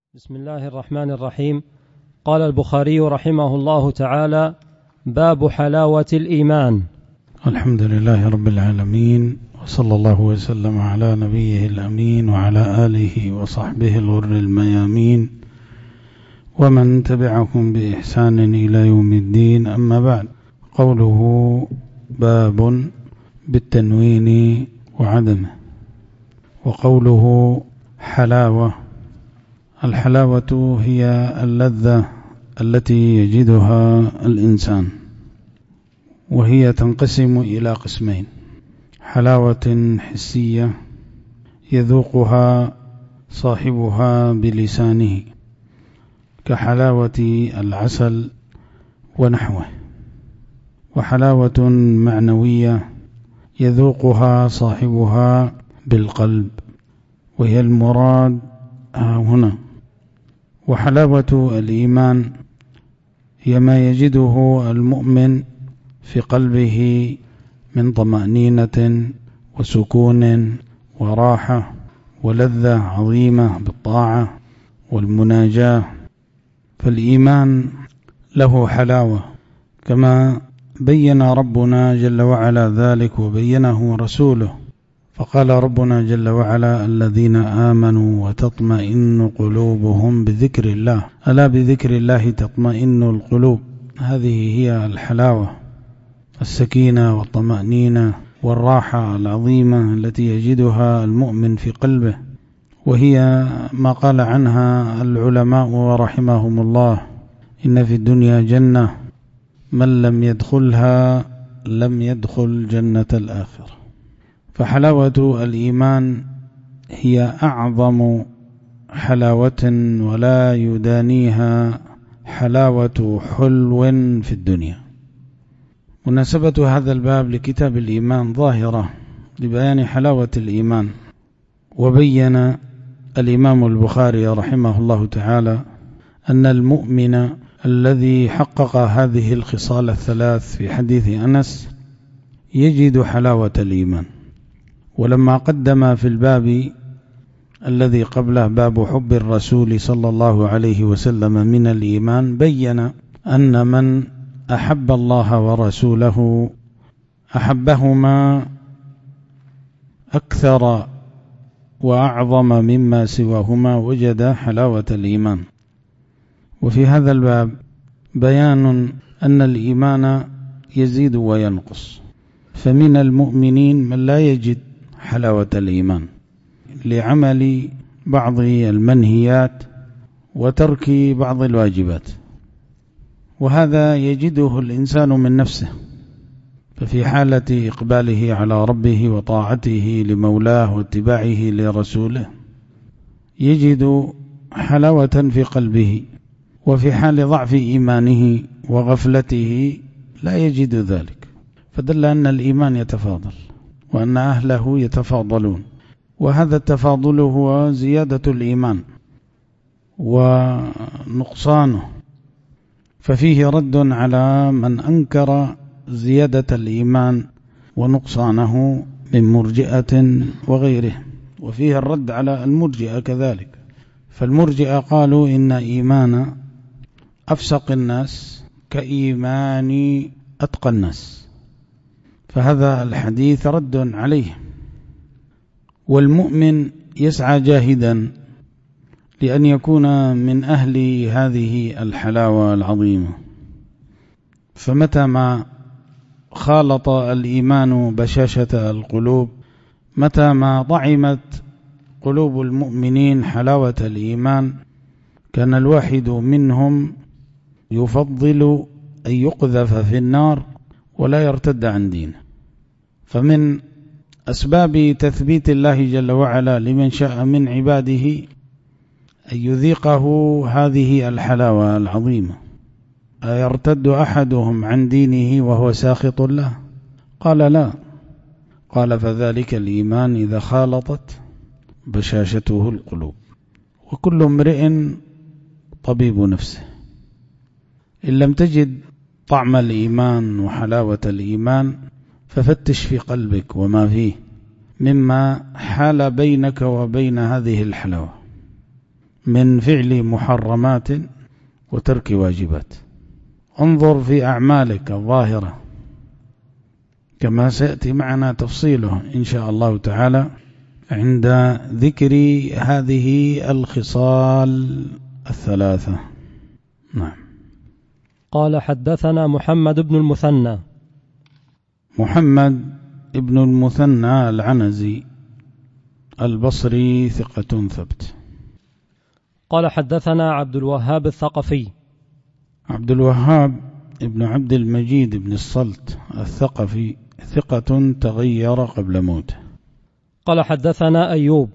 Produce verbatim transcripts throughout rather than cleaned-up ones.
بسم الله الرحمن الرحيم. قال البخاري رحمه الله تعالى: باب حلاوة الإيمان. الحمد لله رب العالمين، وصلى الله وسلم على نبيه الأمين وعلى آله وصحبه الغر الميامين ومن تبعهم بإحسان إلى يوم الدين، أما بعد. قوله باب بالتنوين وعدمه. وقوله حلاوة، الحلاوة هي اللذة التي يجدها الإنسان، وهي تنقسم إلى قسمين: حلاوة حسية يذوقها صاحبها بلسانه كحلاوة العسل ونحوه، وحلاوة معنوية يذوقها صاحبها بالقلب، وهي المراد هنا. وحلاوة الإيمان هي ما يجده المؤمن في قلبه من طمأنينة وسكون وراحة ولذة عظيمة بالطاعة والمناجاة. فالإيمان له حلاوة كما بين ربنا جل وعلا ذلك وبينه رسوله، فقال ربنا جل وعلا: الذين آمنوا وتطمئن قلوبهم بذكر الله، ألا بذكر الله تطمئن القلوب. هذه هي الحلاوة، السكينة والطمأنينة والراحة العظيمة التي يجدها المؤمن في قلبه، وهي ما قال عنها العلماء ورحمهم الله: إن في الدنيا جنة من لم يدخلها لم يدخل جنة الآخرة. فحلاوة الإيمان هي أعظم حلاوة، ولا يدانيها حلاوة حلو في الدنيا. مناسبة هذا الباب لكتاب الإيمان ظاهرة لبيان حلاوة الإيمان. وبين الإمام البخاري رحمه الله تعالى أن المؤمن الذي حقق هذه الخصال الثلاث في حديث أنس يجد حلاوة الإيمان. ولما قدم في الباب الذي قبله باب حب الرسول صلى الله عليه وسلم من الإيمان، بين أن من أحب الله ورسوله أحبهما أكثر وأعظم مما سواهما وجد حلاوة الإيمان. وفي هذا الباب بيان أن الإيمان يزيد وينقص، فمن المؤمنين من لا يجد حلاوة الإيمان لعمل بعض المنهيات وترك بعض الواجبات، وهذا يجده الإنسان من نفسه. ففي حالة إقباله على ربه وطاعته لمولاه واتباعه لرسوله يجد حلاوة في قلبه، وفي حال ضعف إيمانه وغفلته لا يجد ذلك، فدل أن الإيمان يتفاضل وأن أهله يتفاضلون، وهذا التفاضل هو زيادة الإيمان ونقصانه. ففيه رد على من أنكر زيادة الإيمان ونقصانه من مرجئة وغيره، وفيه الرد على المرجئة كذلك. فالمرجئة قالوا إن إيمان أفسق الناس كإيمان أتقى الناس، فهذا الحديث رد عليه. والمؤمن يسعى جاهدا لأن يكون من أهل هذه الحلاوة العظيمة، فمتى ما خالط الإيمان بشاشة القلوب، متى ما طعمت قلوب المؤمنين حلاوة الإيمان، كان الواحد منهم يفضل أن يقذف في النار ولا يرتد عن دينه. فمن أسباب تثبيت الله جل وعلا لمن شاء من عباده أن يذيقه هذه الحلاوة العظيمة. أيرتد أحدهم عن دينه وهو ساخط له؟ قال لا. قال: فذلك الإيمان إذا خالطت بشاشته القلوب. وكل امرئ طبيب نفسه. إن لم تجد طعم الإيمان وحلاوة الإيمان ففتش في قلبك وما فيه مما حال بينك وبين هذه الحلاوة. من فعل محرمات وترك واجبات. انظر في أعمالك الظاهرة كما سيأتي معنا تفصيله إن شاء الله تعالى عند ذكر هذه الخصال الثلاثة. نعم. قال حدثنا محمد بن المثنى. محمد بن المثنى العنزي البصري ثقة ثبت. قال حدثنا عبد الوهاب الثقفي. عبد الوهاب ابن عبد المجيد بن الصلت الثقفي ثقة تغير قبل موته. قال حدثنا أيوب.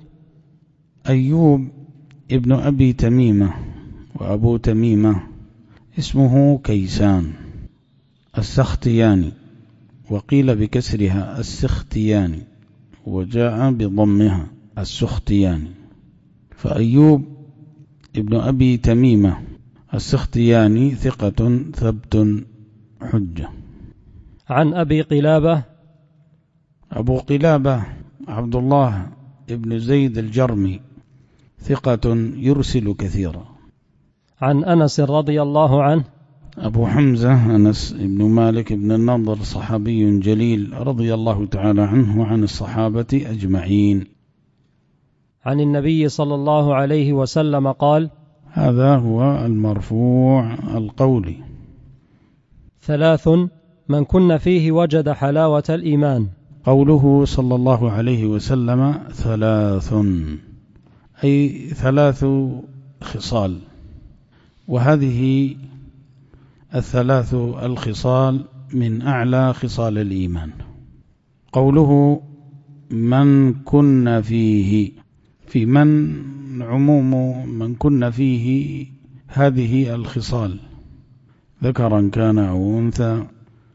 أيوب ابن أبي تميمة، وأبو تميمة اسمه كيسان السختياني، وقيل بكسرها السختياني، وجاء بضمها السختياني. فأيوب ابن أبي تميمة السختياني ثقة ثبت حجة. عن أبي قلابة. أبو قلابة عبد الله ابن زيد الجرمي ثقة يرسل كثيرا. عن أنس رضي الله عنه. أبو حمزة أنس بن مالك بن النضر صحابي جليل رضي الله تعالى عنه وعن الصحابة أجمعين. عن النبي صلى الله عليه وسلم قال: هذا هو المرفوع القولي: ثلاث من كن فيه وجد حلاوة الإيمان. قوله صلى الله عليه وسلم ثلاث، أي ثلاث خصال، وهذه الثلاث الخصال من أعلى خصال الإيمان. قوله من كن فيه، في من عموم من كن فيه هذه الخصال، ذكرا كان أو أنثى،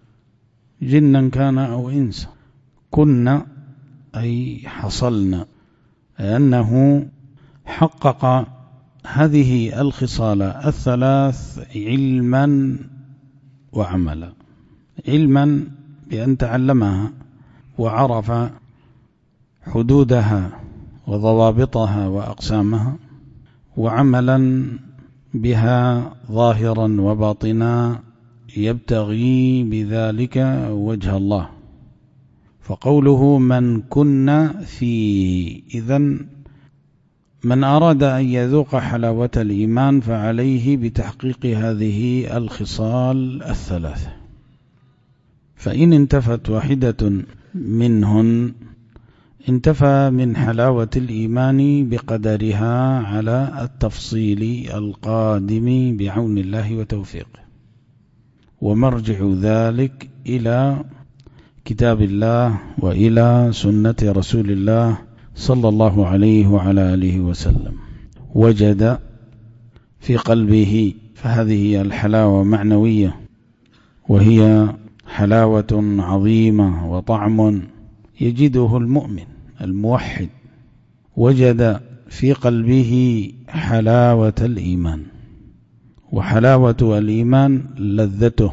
جنا كان أو إنسا. كن أي حصلنا، لأنه حقق هذه الخصال الثلاث علما وعملا. علما بأن تعلمها وعرف حدودها وضوابطها وأقسامها، وعملا بها ظاهرا وباطنا يبتغي بذلك وجه الله. فقوله من كن فيه، إذن من أراد أن يذوق حلاوة الإيمان فعليه بتحقيق هذه الخصال الثلاثة، فإن انتفت واحدة منهن انتفى من حلاوة الإيمان بقدرها على التفصيل القادم بعون الله وتوفيقه. ومرجع ذلك إلى كتاب الله وإلى سنة رسول الله صلى الله عليه وعلى آله وسلم. وجد في قلبه، فهذه الحلاوة معنوية، وهي حلاوة عظيمة وطعم يجده المؤمن الموحد. وجد في قلبه حلاوة الإيمان، وحلاوة الإيمان لذته.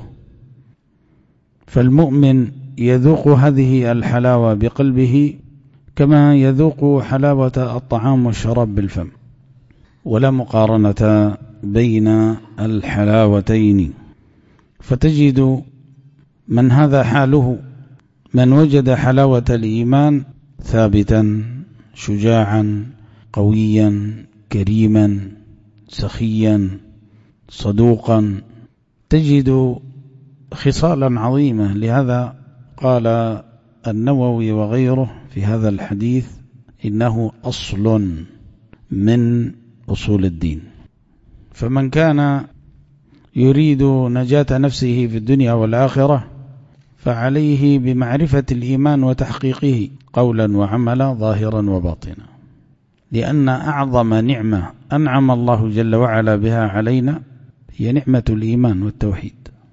فالمؤمن يذوق هذه الحلاوة بقلبه كما يذوق حلاوة الطعام والشراب بالفم، ولا مقارنة بين الحلاوتين. فتجد من هذا حاله، من وجد حلاوة الإيمان ثابتا شجاعا قويا كريما سخيا صدوقا، تجد خصالا عظيمة. لهذا قال النووي وغيره في هذا الحديث إنه أصل من أصول الدين. فمن كان يريد نجاة نفسه في الدنيا والآخرة فعليه بمعرفة الإيمان وتحقيقه قولا وعملا ظاهرا وباطنا، لأن أعظم نعمة أنعم الله جل وعلا بها علينا هي نعمة الإيمان والتوحيد.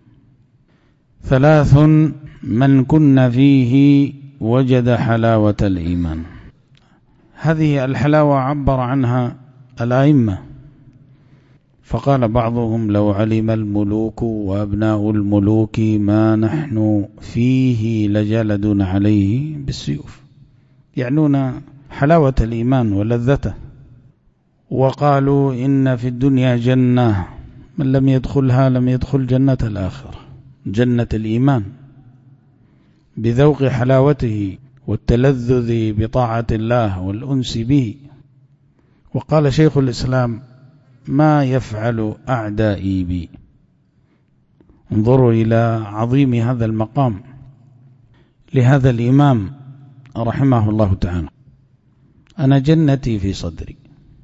ثلاث من كن فيه وجد حلاوة الإيمان. هذه الحلاوة عبر عنها الأئمة، فقال بعضهم لو علم الملوك وأبناء الملوك ما نحن فيه لجلدون عليه بالسيوف، يعنون حلاوة الإيمان ولذته. وقالوا إن في الدنيا جنة من لم يدخلها لم يدخل جنة الآخرة، جنة الإيمان بذوق حلاوته والتلذذ بطاعة الله والأنس به. وقال شيخ الإسلام: ما يفعل أعدائي بي؟ انظروا إلى عظيم هذا المقام لهذا الإمام رحمه الله تعالى. أنا جنتي في صدري،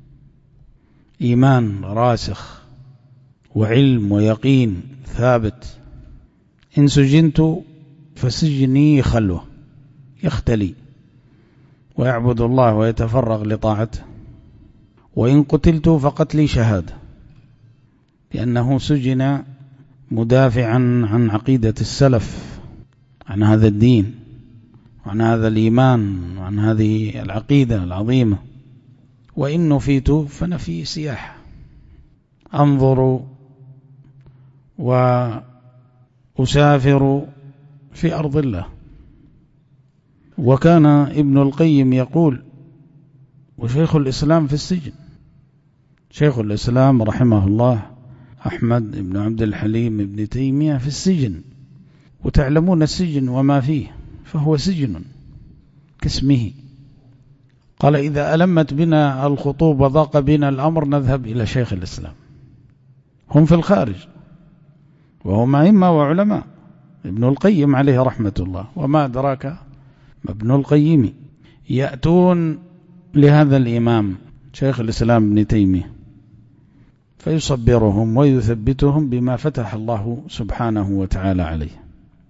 إيمان راسخ وعلم ويقين ثابت. إن سجنت فسجني خلوة، يختلي ويعبد الله ويتفرغ لطاعته، وإن قتلت فقتلي شهادة، لأنه سجن مدافعا عن عقيدة السلف، عن هذا الدين وعن هذا الإيمان وعن هذه العقيدة العظيمة. وإن نفيت فنفي سياحة، أنظر وأسافر في أرض الله. وكان ابن القيم يقول، وشيخ الإسلام في السجن، شيخ الإسلام رحمه الله أحمد بن عبد الحليم بن تيمية في السجن، وتعلمون السجن وما فيه، فهو سجن كاسمه. قال: إذا ألمت بنا الخطوب وضاق بنا الأمر نذهب إلى شيخ الإسلام. هم في الخارج وهم أئمة وعلماء، ابن القيم عليه رحمة الله، وما أدراك ما ابن القيم. يأتون لهذا الإمام شيخ الإسلام ابن تيمية فيصبرهم ويثبتهم بما فتح الله سبحانه وتعالى عليه.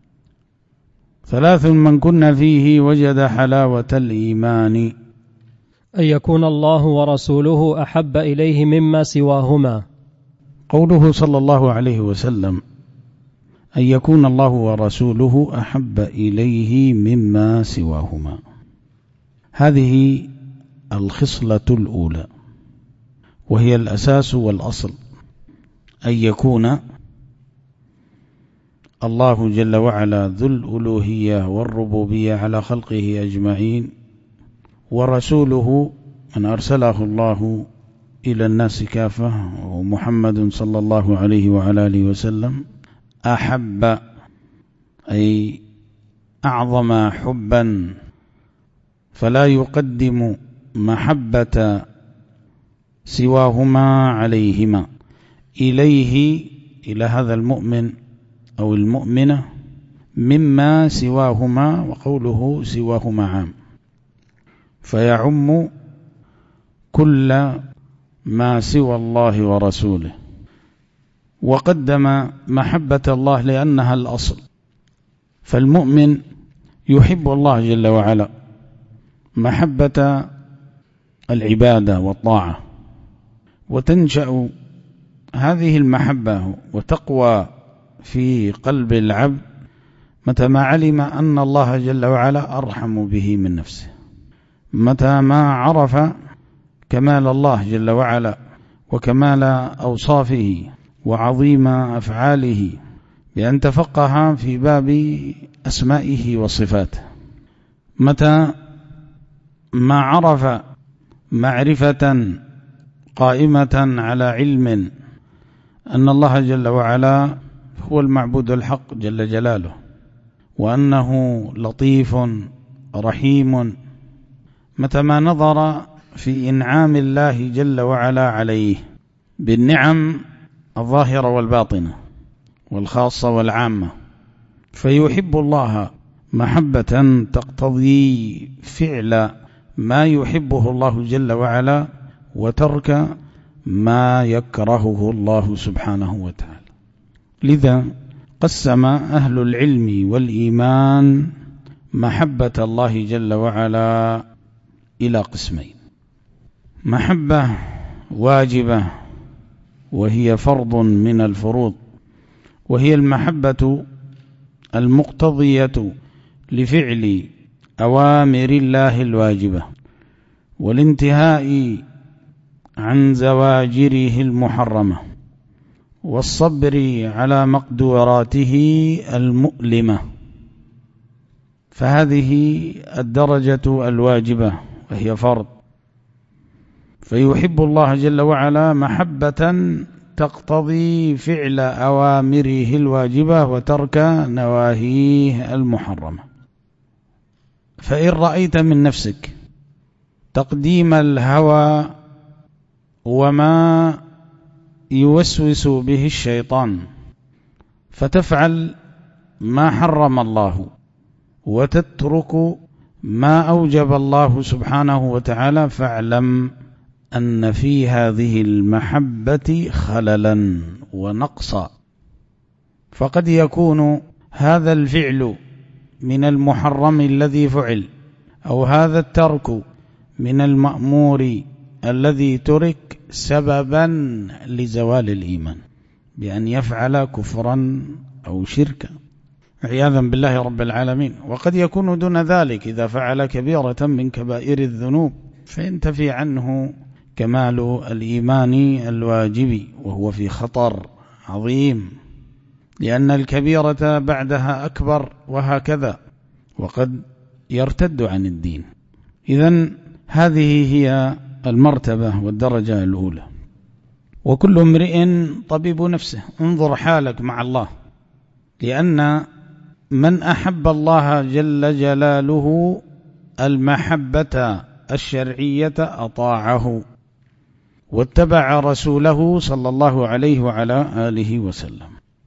ثلاث من كن فيه وجد حلاوة الإيمان: أن يكون الله ورسوله أحب إليه مما سواهما. قوله صلى الله عليه وسلم: أن يكون الله ورسوله أحب إليه مما سواهما، هذه الخصلة الأولى وهي الأساس والأصل، أن يكون الله جل وعلا ذو الألوهية والربوبية على خلقه أجمعين، ورسوله من أرسله الله إلى الناس كافة ومحمد صلى الله عليه وعلى آله وسلم أحب، أي أعظم حبا، فلا يقدم محبة سواهما عليهما، إليه إلى هذا المؤمن أو المؤمنة مما سواهما، وقوله سواهما عام، فيعم كل ما سوى الله ورسوله. وقدم محبة الله لأنها الأصل، فالمؤمن يحب الله جل وعلا محبة العبادة والطاعة، وتنشأ هذه المحبة وتقوى في قلب العبد متى ما علم أن الله جل وعلا أرحم به من نفسه، متى ما عرف كمال الله جل وعلا وكمال أوصافه وعظيم أفعاله، بأن تفقه في باب أسمائه وصفاته، متى ما عرف معرفة قائمة على علم أن الله جل وعلا هو المعبود الحق جل جلاله، وأنه لطيف رحيم، متى ما نظر في إنعام الله جل وعلا عليه بالنعم الظاهرة والباطنة والخاصة والعامة، فيحب الله محبة تقتضي فعل ما يحبه الله جل وعلا وترك ما يكرهه الله سبحانه وتعالى. لذا قسم أهل العلم والإيمان محبة الله جل وعلا إلى قسمين: محبة واجبة وهي فرض من الفروض، وهي المحبة المقتضية لفعل أوامر الله الواجبة والانتهاء عن زواجره المحرمة والصبر على مقدوراته المؤلمة، فهذه الدرجة الواجبة وهي فرض. فيحب الله جل وعلا محبة تقتضي فعل أوامره الواجبة وترك نواهيه المحرمة. فإن رأيت من نفسك تقديم الهوى وما يوسوس به الشيطان فتفعل ما حرم الله وتترك ما أوجب الله سبحانه وتعالى، فاعلم أن في هذه المحبة خللا ونقصا. فقد يكون هذا الفعل من المحرم الذي فعل، أو هذا الترك من المأمور الذي ترك، سببا لزوال الإيمان بأن يفعل كفرا أو شركا عياذا بالله رب العالمين. وقد يكون دون ذلك إذا فعل كبيرة من كبائر الذنوب فينتفي عنه كمال الإيمان الواجب، وهو في خطر عظيم، لأن الكبيرة بعدها أكبر وهكذا، وقد يرتد عن الدين. إذن هذه هي المرتبة والدرجة الأولى. وكل امرئ طبيب نفسه، انظر حالك مع الله، لأن من أحب الله جل جلاله المحبة الشرعية أطاعه واتبع رسوله صلى الله عليه وعلى آله وسلم.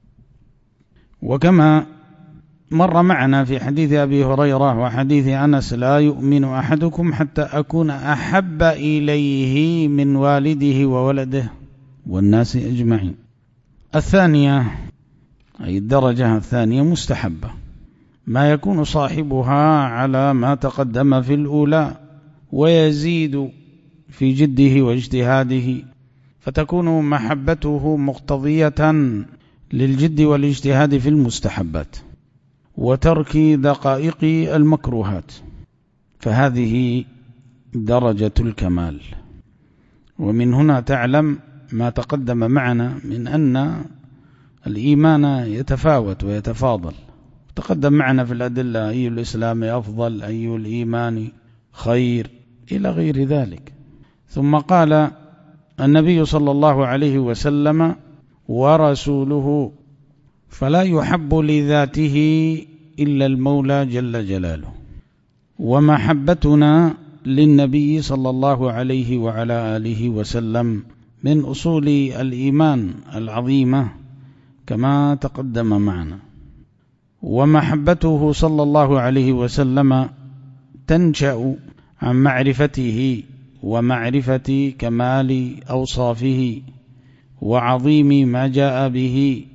وكما مر معنا في حديث أبي هريرة وحديث أنس: لا يؤمن أحدكم حتى أكون أحب إليه من والده وولده والناس أجمعين. الثانية أي الدرجة الثانية مستحبة، ما يكون صاحبها على ما تقدم في الأولى ويزيد في جده واجتهاده، فتكون محبته مقتضية للجد والاجتهاد في المستحبات وترك دقائق المكروهات، فهذه درجة الكمال. ومن هنا تعلم ما تقدم معنا من أن الإيمان يتفاوت ويتفاضل. تقدم معنا في الأدلة أي الإسلام أفضل، أي الإيمان خير، إلى غير ذلك. ثم قال النبي صلى الله عليه وسلم: ورسوله فلا يحب لذاته إلا المولى جل جلاله. ومحبتنا للنبي صلى الله عليه وعلى آله وسلم من أصول الإيمان العظيمة كما تقدم معنا. ومحبته صلى الله عليه وسلم تنشأ عن معرفته ومعرفة كمال أوصافه وعظيم ما جاء به،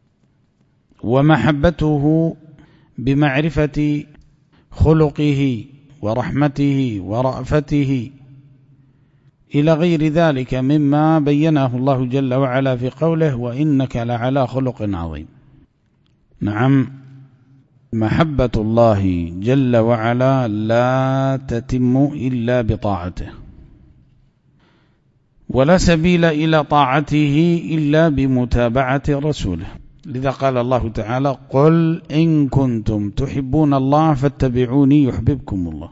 ومحبته بمعرفة خلقه ورحمته ورأفته إلى غير ذلك مما بينه الله جل وعلا في قوله: وإنك لعلى خلق عظيم. نعم، محبة الله جل وعلا لا تتم إلا بطاعته، ولا سبيل إلى طاعته إلا بمتابعة رسوله. لذا قال الله تعالى: قل إن كنتم تحبون الله فاتبعوني يحببكم الله.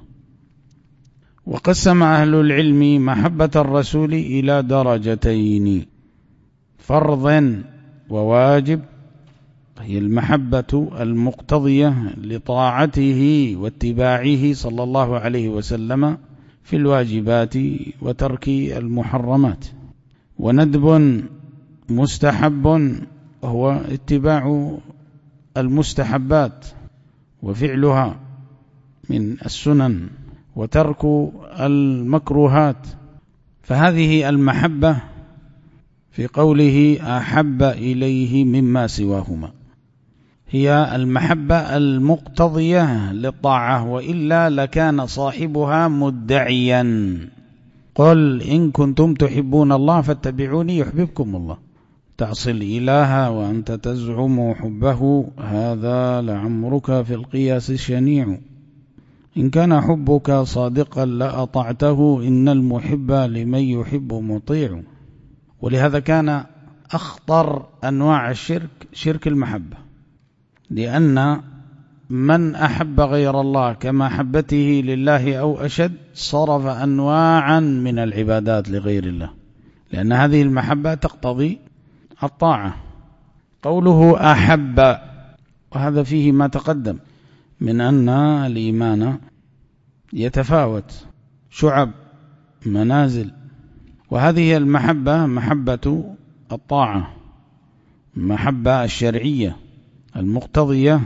وقسم أهل العلم محبة الرسول إلى درجتين: فرض وواجب، هي المحبة المقتضية لطاعته واتباعه صلى الله عليه وسلم في الواجبات وترك المحرمات. وندب مستحب هو اتباع المستحبات وفعلها من السنن وترك المكروهات. فهذه المحبة في قوله أحب إليه مما سواهما هي المحبة المقتضية للطاعة، وإلا لكان صاحبها مدعيا. قل إن كنتم تحبون الله فاتبعوني يحببكم الله. تعصي الإله وأنت تزعم حبه، هذا لعمرك في القياس الشنيع. إن كان حبك صادقا لأطعته، إن المحب لمن يحب مطيع. ولهذا كان أخطر أنواع الشرك شرك المحبة، لأن من أحب غير الله كمحبته لله أو أشد صرف أنواعا من العبادات لغير الله، لأن هذه المحبة تقتضي الطاعة. قوله أحب، وهذا فيه ما تقدم من أن الإيمان يتفاوت، شعب، منازل، وهذه المحبة محبة الطاعة، محبة الشرعية المقتضية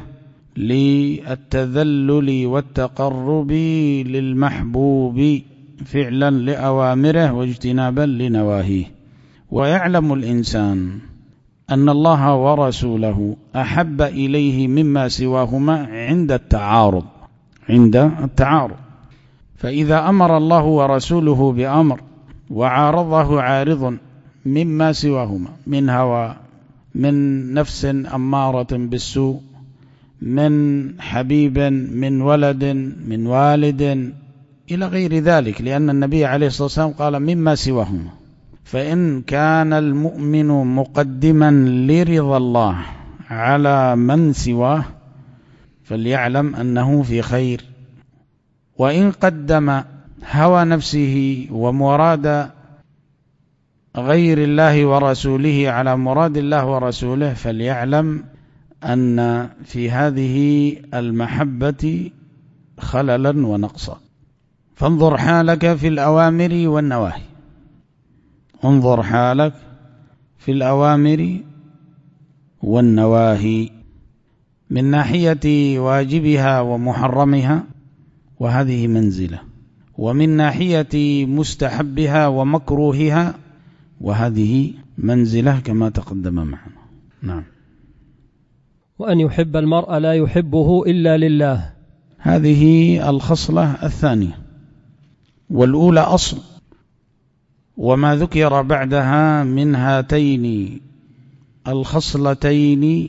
للتذلل والتقرب للمحبوب فعلا لأوامره واجتنابا لنواهيه. ويعلم الإنسان أن الله ورسوله أحب إليه مما سواهما عند التعارض عند التعارض فإذا أمر الله ورسوله بأمر وعارضه عارض مما سواهما من هوى، من نفس أمارة بالسوء، من حبيب، من ولد، من والد، إلى غير ذلك، لأن النبي عليه الصلاة والسلام قال مما سواهما. فإن كان المؤمن مقدما لرضا الله على من سواه فليعلم أنه في خير، وإن قدم هوى نفسه ومراد غير الله ورسوله على مراد الله ورسوله فليعلم أن في هذه المحبة خللا ونقصا. فانظر حالك في الأوامر والنواهي، انظر حالك في الأوامر والنواهي من ناحية واجبها ومحرمها، وهذه منزلة، ومن ناحية مستحبها ومكروهها، وهذه منزلة كما تقدم معنا. نعم. وأن يحب المرء لا يحبه إلا لله، هذه الخصلة الثانية، والأولى أصل، وما ذكر بعدها من هاتين الخصلتين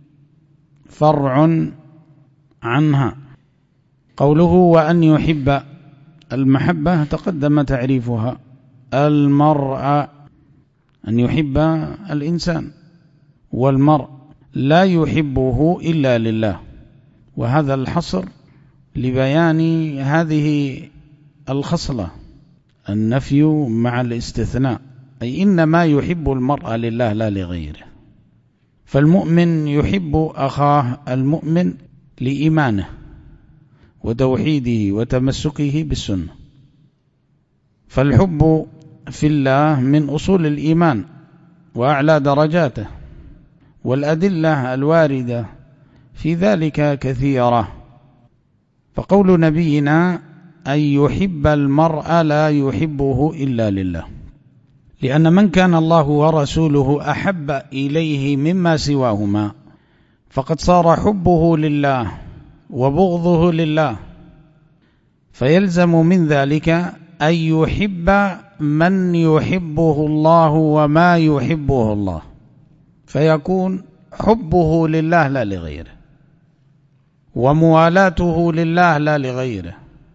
فرع عنها. قوله وأن يحب، المحبة تقدم تعريفها، المرء، أن يحب الإنسان، والمرء لا يحبه إلا لله، وهذا الحصر لبيان هذه الخصلة، النفي مع الاستثناء، أي إنما يحب المرء لله لا لغيره. فالمؤمن يحب أخاه المؤمن لإيمانه وتوحيده وتمسكه بالسنة، فالحب في الله من أصول الإيمان وأعلى درجاته، والأدلة الواردة في ذلك كثيرة. فقول نبينا أن يحب المرء لا يحبه إلا لله، لأن من كان الله ورسوله أحب إليه مما سواهما فقد صار حبه لله وبغضه لله، فيلزم من ذلك أن يحب من يحبه الله وما يحبه الله، فيكون حبه لله لا لغيره، وموالاته لله لا لغيره،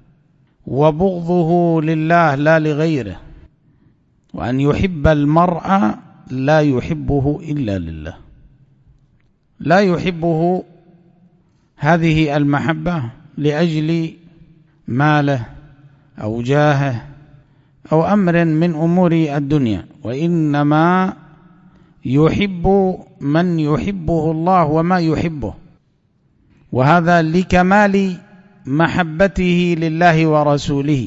وبغضه لله لا لغيره. وأن يحب المرء لا يحبه إلا لله، لا يحبه هذه المحبة لأجل ماله أو جاهه أو أمر من أمور الدنيا، وإنما يحب من يحبه الله وما يحبه، وهذا لكمال محبته لله ورسوله.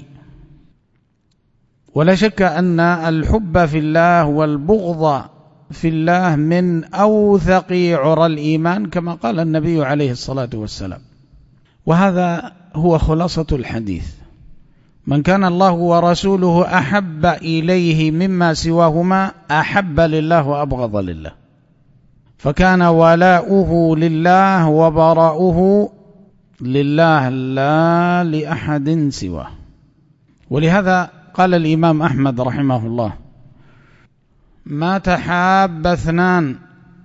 ولا شك أن الحب في الله والبغض في الله من أوثق عرى الإيمان كما قال النبي عليه الصلاة والسلام، وهذا هو خلاصة الحديث. من كان الله ورسوله أحب إليه مما سواهما أحب لله وأبغض لله، فكان ولاؤه لله وبراؤه لله لا لأحد سواه. ولهذا قال الإمام أحمد رحمه الله: ما تحاب اثنان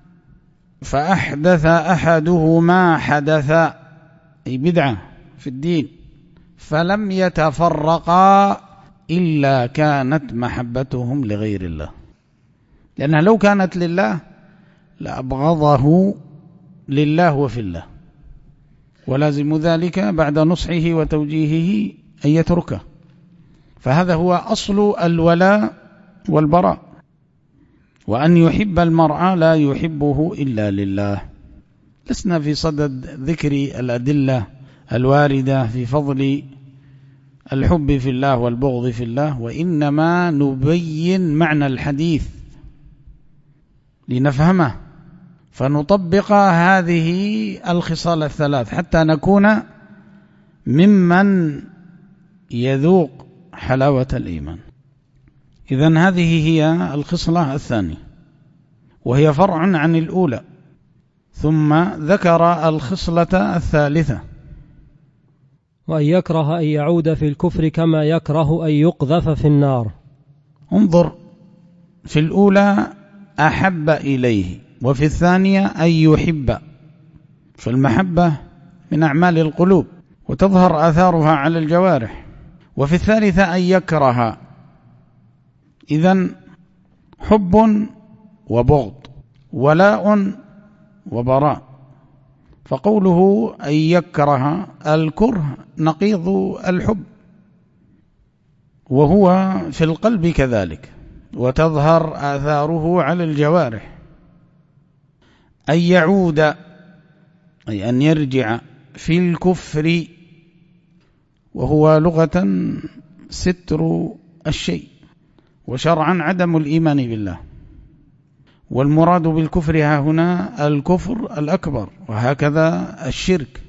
فأحدث أحدهما حدثا، أي بدعة في الدين، فلم يتفرقا إلا كانت محبتهم لغير الله، لأنها لو كانت لله لأبغضه لله وفي الله، ولازم ذلك بعد نصحه وتوجيهه أن يتركه. فهذا هو أصل الولاء والبراء، وأن يحب المرء لا يحبه إلا لله. لسنا في صدد ذكر الأدلة الواردة في فضل الحب في الله والبغض في الله، وإنما نبين معنى الحديث لنفهمه فنطبق هذه الخصال الثلاث حتى نكون ممن يذوق حلاوة الإيمان. إذن هذه هي الخصلة الثانية، وهي فرع عن الأولى. ثم ذكر الخصلة الثالثة، وأن يكره أن يعود في الكفر كما يكره أن يقذف في النار. انظر، في الأولى أحب إليه، وفي الثانية أن يحب. فالمحبة من أعمال القلوب وتظهر آثارها على الجوارح. وفي الثالثة أن يكره. إذن حب وبغض، ولاء وبراء. فقوله أن يكره، الكره نقيض الحب، وهو في القلب كذلك، وتظهر آثاره على الجوارح. أن يعود أي أن يرجع في الكفر، وهو لغة ستر الشيء، وشرعا عدم الإيمان بالله. والمراد بالكفر ها هنا الكفر الأكبر، وهكذا الشرك،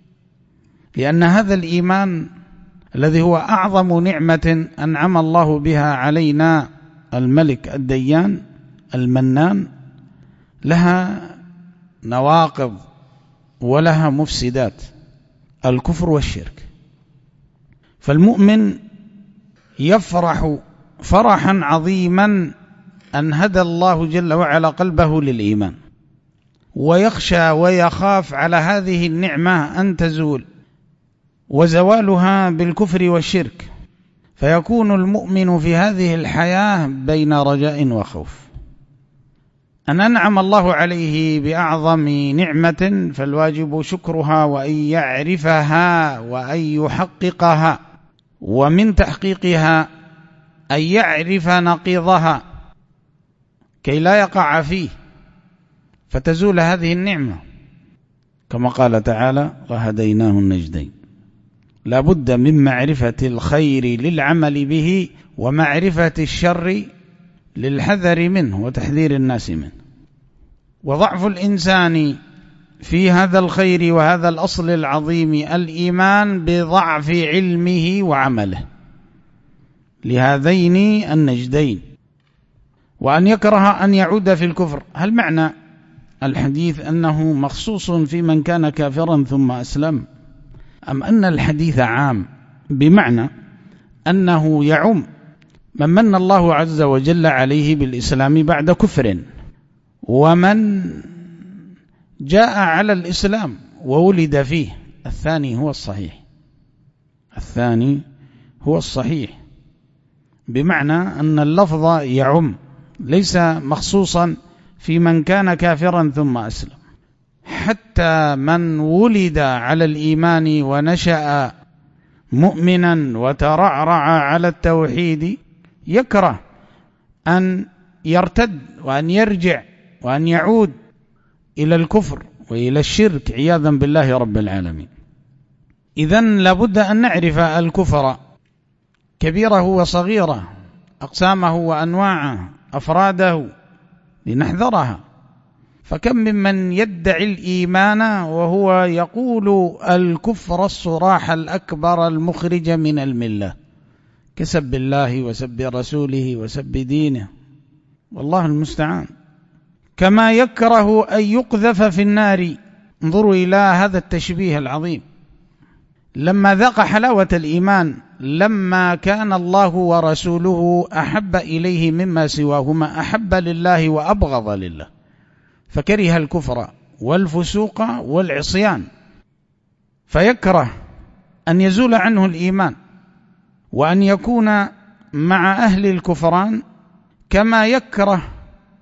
لأن هذا الإيمان الذي هو أعظم نعمة أنعم الله بها علينا الملك الديان المنان لها نواقض ولها مفسدات، الكفر والشرك. فالمؤمن يفرح فرحا عظيما أن هدى الله جل وعلا قلبه للإيمان، ويخشى ويخاف على هذه النعمة أن تزول، وزوالها بالكفر والشرك، فيكون المؤمن في هذه الحياة بين رجاء وخوف. أن أنعم الله عليه بأعظم نعمة فالواجب شكرها، وأن يعرفها وأن يحققها، ومن تحقيقها أن يعرف نقيضها كي لا يقع فيه فتزول هذه النعمة، كما قال تعالى: وهديناه النجدين. لا بد من معرفة الخير للعمل به، ومعرفة الشر للحذر منه وتحذير الناس منه. وضعف الإنسان في هذا الخير وهذا الأصل العظيم الإيمان بضعف علمه وعمله لهذين النجدين. وأن يكره أن يعود في الكفر، هل معنى الحديث أنه مخصوص في من كان كافرا ثم أسلم، أم أن الحديث عام بمعنى أنه يعم من من الله عز وجل عليه بالإسلام بعد كفر، ومن جاء على الإسلام وولد فيه؟ الثاني هو الصحيح، الثاني هو الصحيح، بمعنى أن اللفظ يعم، ليس مخصوصا في من كان كافرا ثم أسلم. حتى من ولد على الإيمان ونشأ مؤمنا وترعرع على التوحيد يكره أن يرتد وأن يرجع وأن يعود إلى الكفر وإلى الشرك عياذا بالله رب العالمين. إذن لابد أن نعرف الكفر كبيره وصغيره، أقسامه وأنواعه، أفراده، لنحذرها. فكم ممن يدعي الإيمان وهو يقول الكفر الصراح الأكبر المخرج من الملة، كسب الله وسب رسوله وسب دينه، والله المستعان. كما يكره أن يقذف في النار. انظروا إلى هذا التشبيه العظيم. لما ذاق حلاوة الإيمان، لما كان الله ورسوله أحب إليه مما سواهما، أحب لله وأبغض لله، فكره الكفر والفسوق والعصيان، فيكره أن يزول عنه الإيمان وأن يكون مع أهل الكفران، كما يكره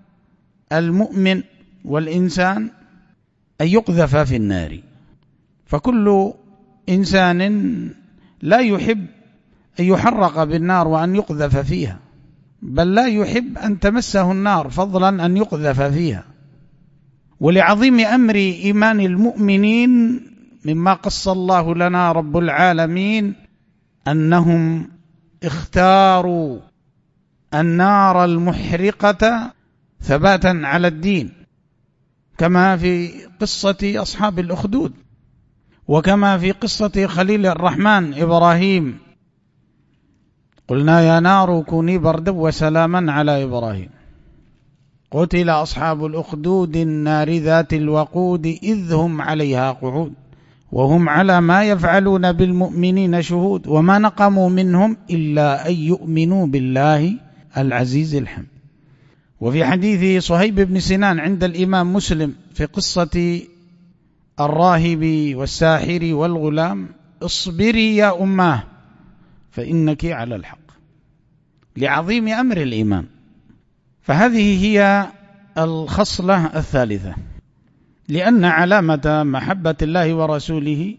المؤمن والإنسان أن يقذف في النار. فكل إنسان لا يحب أن يحرق بالنار وأن يقذف فيها، بل لا يحب أن تمسه النار فضلا أن يقذف فيها. ولعظيم أمر إيمان المؤمنين مما قص الله لنا رب العالمين أنهم اختاروا النار المحرقة ثباتا على الدين، كما في قصة أصحاب الأخدود، وكما في قصة خليل الرحمن إبراهيم: قلنا يا نار كوني بردا وسلاما على إبراهيم. قتل أصحاب الأخدود النار ذات الوقود إذ هم عليها قعود وهم على ما يفعلون بالمؤمنين شهود وما نقموا منهم إلا أن يؤمنوا بالله العزيز الحميد. وفي حديث صهيب بن سنان عند الإمام مسلم في قصة الراهب والساحر والغلام: اصبري يا أماه فإنك على الحق، لعظيم أمر الإيمان. فهذه هي الخصلة الثالثة، لأن علامة محبة الله ورسوله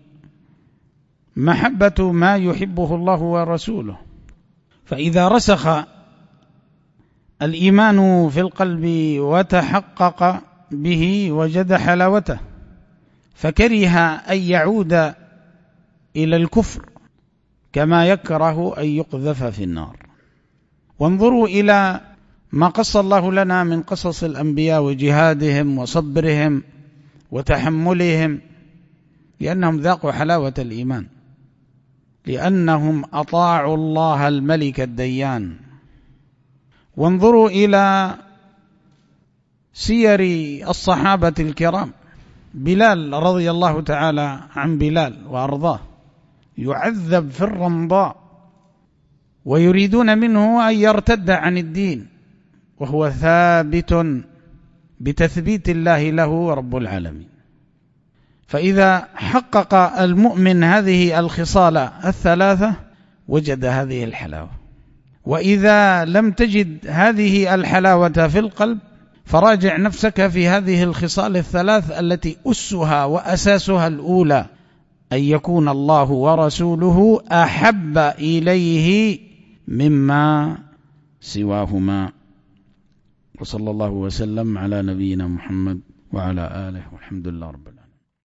محبة ما يحبه الله ورسوله. فإذا رسخ الإيمان في القلب وتحقق به وجد حلاوته، فكره أن يعود إلى الكفر كما يكره أن يقذف في النار. وانظروا إلى ما قص الله لنا من قصص الأنبياء وجهادهم وصبرهم وتحملهم، لأنهم ذاقوا حلاوة الإيمان، لأنهم أطاعوا الله الملك الديان. وانظروا إلى سير الصحابة الكرام: بلال رضي الله تعالى عن بلال وأرضاه يعذب في الرمضاء ويريدون منه أن يرتد عن الدين، وهو ثابت بتثبيت الله له رب العالمين. فإذا حقق المؤمن هذه الخصال الثلاثة وجد هذه الحلاوة. وإذا لم تجد هذه الحلاوة في القلب فراجع نفسك في هذه الخصال الثلاث التي أسها وأساسها الأولى أن يكون الله ورسوله أحب إليه مما سواهما. وصلى الله وسلم على نبينا محمد وعلى آله والحمد لله رب العالمين.